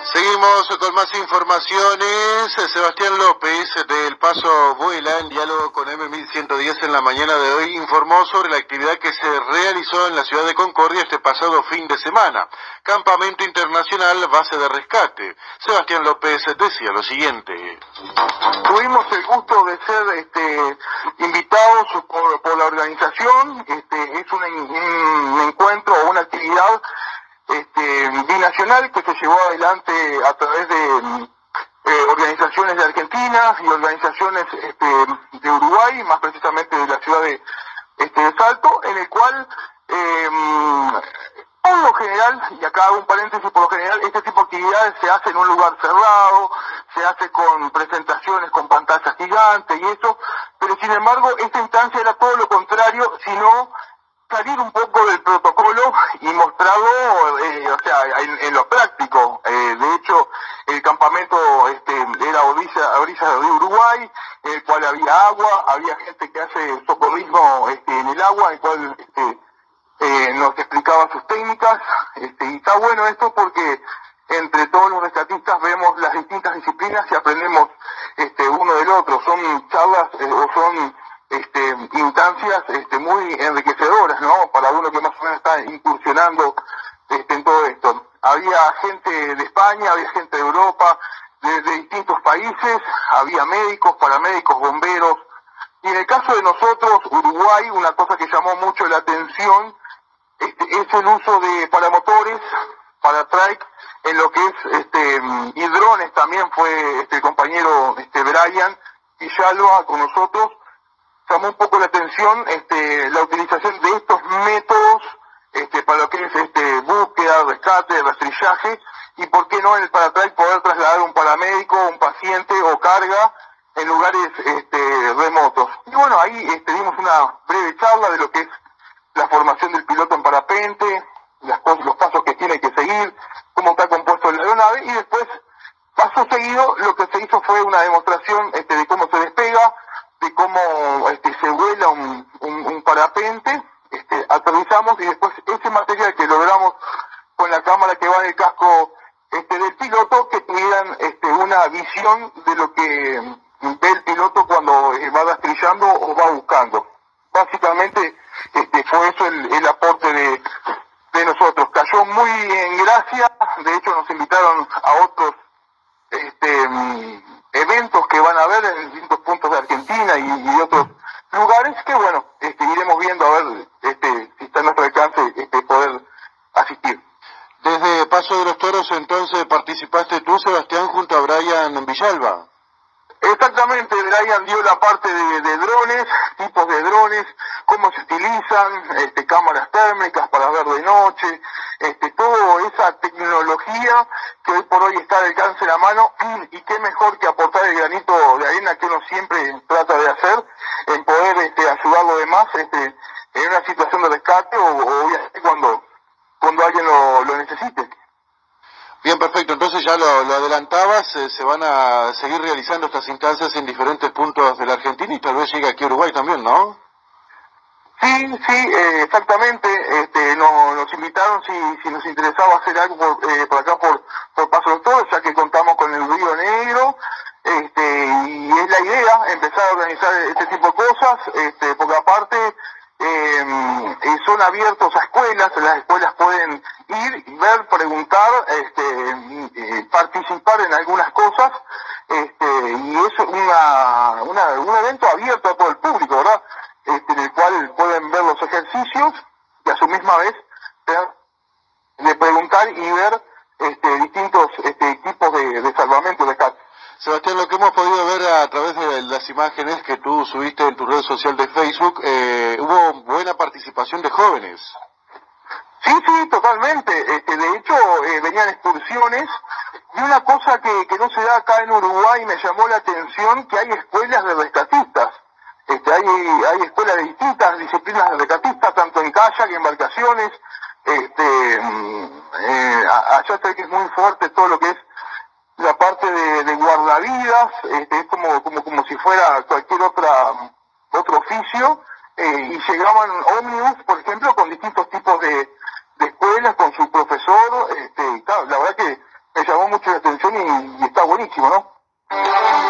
Seguimos con más informaciones. Sebastián López, del Paso Vuela, en diálogo con M1110 en la mañana de hoy, informó sobre la actividad que se realizó en la ciudad de Concordia este pasado fin de semana. Campamento Internacional Base de Rescate. Sebastián López decía lo siguiente. Tuvimos el gusto de ser invitados por la organización. Es un encuentro o una actividad binacional que se llevó adelante a través de organizaciones de Argentina y organizaciones de Uruguay, más precisamente de la ciudad de Salto, en el cual por lo general, y acá hago un paréntesis, por lo general este tipo de actividades se hace en un lugar cerrado, se hace con presentaciones con pantallas gigantes y eso, pero sin embargo esta instancia era todo lo contrario, sino salir un poco del protocolo y mostrarlo, en lo práctico. De hecho, el campamento era a orillas del río Uruguay, en el cual había agua, había gente que hace socorrismo en el agua, en el cual nos explicaba sus técnicas, y está bueno esto porque entre todos los rescatistas vemos las distintas disciplinas y aprendemos uno del otro. Son charlas o son instancias muy enriquecedoras, ¿no? Para uno que más o menos está incursionando en todo esto. Había gente de España, había gente de Europa, de distintos países, había médicos, paramédicos, bomberos. Y en el caso de nosotros, Uruguay, una cosa que llamó mucho la atención es el uso de paramotores, para trike, en lo que es y drones. También fue el compañero Brian Villalba con nosotros. Llamó un poco la atención la utilización de estos métodos para lo que es búsqueda, rescate, rastrillaje, y por qué no en el paratrike poder trasladar un paramédico, un paciente o carga en lugares remotos. Y bueno, ahí dimos una breve charla de lo que es la formación del piloto en parapente, los pasos que tiene que seguir, cómo está compuesto la aeronave, y después, paso seguido, lo que se hizo fue una demostración de cómo se despega, de cómo se vuela un parapente, aterrizamos, y después ese material que logramos con la cámara que va en el casco del piloto, que tuvieran una visión de lo que ve el piloto cuando va rastrillando o va buscando. Básicamente fue eso el aporte de nosotros. Cayó muy en gracia, de hecho nos invitaron a otros eventos que van a haber en distintos puntos de Argentina y otros lugares que bueno, iremos viendo a ver si está en nuestro alcance poder asistir. Desde Paso de los Toros entonces participaste tú, Sebastián, junto a Brian Villalba. Exactamente, Brian dio la parte de drones, tipos de drones, cómo se utilizan, cámaras térmicas para ver de noche, toda esa tecnología que hoy por hoy está al alcance de la mano, y qué mejor que aportar el granito de arena que uno siempre trata de hacer, en poder ayudar a los demás en una situación de rescate o obviamente cuando alguien lo necesite. Bien, perfecto. Entonces ya lo adelantabas, se van a seguir realizando estas instancias en diferentes puntos de la Argentina y tal vez llegue aquí a Uruguay también, ¿no? Sí, exactamente. Nos invitaron si nos interesaba hacer algo por acá por Paso de los Toros, ya que contamos con el Río Negro, y es la idea empezar a organizar este tipo de cosas, porque aparte son abiertos a escuelas, las escuelas pueden ir, ver, preguntar, participar en algunas cosas, y es un evento abierto a todo el público, ¿verdad? En el cual pueden ver los ejercicios y a su misma vez de preguntar y ver distintos tipos de salvamento de rescate. Sebastián, lo que hemos podido ver a través de las imágenes que tú subiste en tu red social de Facebook, hubo buena participación de jóvenes. Sí, totalmente. De hecho, venían excursiones, y una cosa que no se da acá en Uruguay me llamó la atención, que hay escuelas de rescatistas. Hay escuelas de distintas disciplinas de rescatistas, tanto en kayak, en embarcaciones. Allá sé que es muy fuerte todo lo que es la parte de guardavidas, es como si fuera cualquier otro oficio, y llegaban ómnibus, por ejemplo, con distintos tipos de escuelas, con su profesor, y claro, la verdad que me llamó mucho la atención y está buenísimo, ¿no?